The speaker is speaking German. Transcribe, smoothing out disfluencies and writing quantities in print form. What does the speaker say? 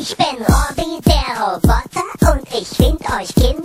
Ich bin Robby der Roboter und ich find euch Kinder